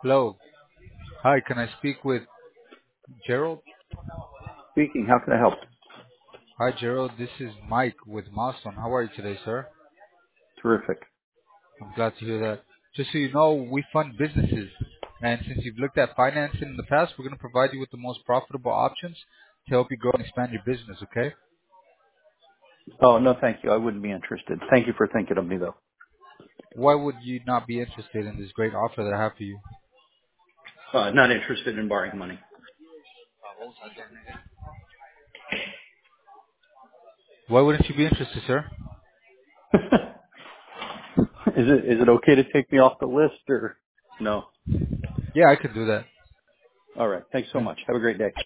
Hello. Hi, can I speak with Gerald? Speaking, how can I help? Hi, Gerald. This is Mike with Milestone. How are you today, sir? Terrific. I'm glad to hear that. Just so you know, we fund businesses. And since you've looked at financing in the past, we're going to provide you with the most profitable options to help you grow and expand your business, okay? Oh, no, thank you. I wouldn't be interested. Thank you for thinking of me, though. Why would you not be interested in this great offer that I have for you? Not interested in borrowing money. Why wouldn't you be interested, sir? Is it okay to take me off the list or no? Yeah, I could do that. All right. Thanks so much. Have a great day.